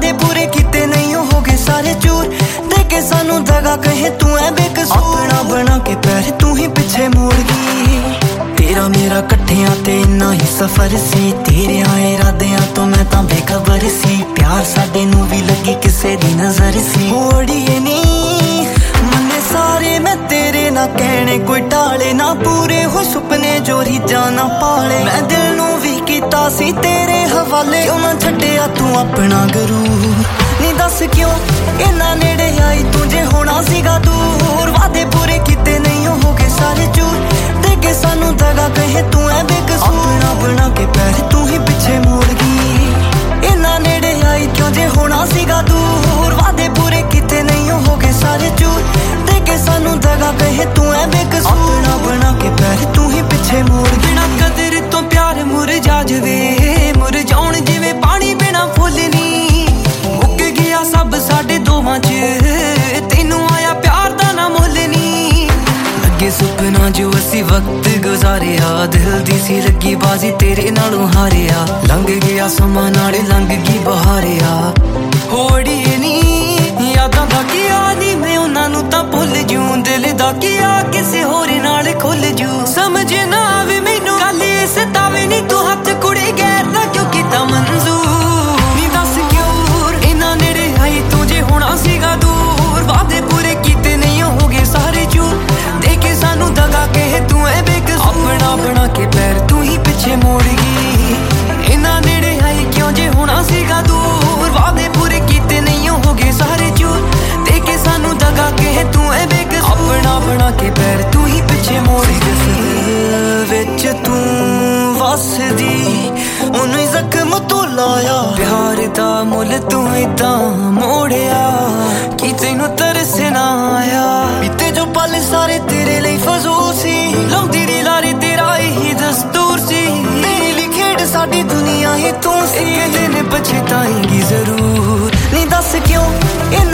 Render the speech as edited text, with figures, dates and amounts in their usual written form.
वादे पूरे कीते नहीं हो गए सारे चूर देके सानू दगा कहे तू है बेकसूर अपना बना के पैर तू ही पीछे मोड़ गई तेरा मेरा कट्ठियां ते इन्ना ही सफर सी तेरे आए इरादियां तो मैं तां बेखबर सी प्यार साडे नू भी लगी किसे दी नजर सी होड़िए नी मन्ने सारे मैं तेरे ना कहने कोई टाले ना पूरे हो सुपने जो रीझां ना पाले मैं दिल नू भी कीता सी तेरे हवाले क्यों ना छड्डिया तू अपना गरूर नी दस क्यों इन्ना नेड़े आई तुझे होना सीगा दूर वादे पूरे कीते नहीं हो गए सारे चूर देके सानू दगा कहे तू है बेकसूर अपना बना के पैर तू ही पीछे मोड़ गई इन्ना नेड़े आई क्यों जे होना सीगा दूर वादे पूरे कीते नहीं हो गए सारे चूर देके सानू दगा कहे तू है बेकसूर अपना बना के पैर तू ही पीछे मोड़ बिना कदर तो प्यार मुरझा जवे मुरझाउण जिवें पानी बिना फुੱਲ नी मुक गया सब साडे दोवां च तैनू आया प्यार दा ना मुੱਲ नी लगे सुपना जो असी वक्त गुजारिया दिल दी सी लगी बाजी तेरे नालों हारिया लंघ गया समा नाले लंघ गई बहारिया होड़िए नी यादां दा की आनी मैं उन्हां नू तां भुੱਲ जूं दिल दा की आ किसे होर नाल खुੱਲ जूं समझ ना आवे मैनू गल इस तावे नी तू हत्थ कुड़ी गैर दा क्यों कीता मंजूर नी दस क्यों इन्ना नेड़े आई तुझे होना सीगा दूर वादे पूरे कीते नहीं हो गए सारे चूर देके सानू दगा कहे तू है बेकसूर अपना बना के पैर तू ही पीछे मोड़ गई इन्ना नेड़े आई क्यों जे होना सीगा दूर वादे पूरे कीते नहीं हो गए सारे चूर देके सानू दगा कहे तू है बेकसूर अपना बना के पैर तू ही पीछे मोड़ गई विच तू वसदी ओनू जख्म तू लाया प्यार दा मुल तू इदां मोड़िया कि तैनू तरस ना आया बीते जो पल सारे तेरे लिए फजूल सी लाउंदी री लारे तेरा ही दस्तूर सी तेरी ली खेड़ साडी दुनिया ही तू सी एक दिन पछताएंगी जरूर नी दस क्यों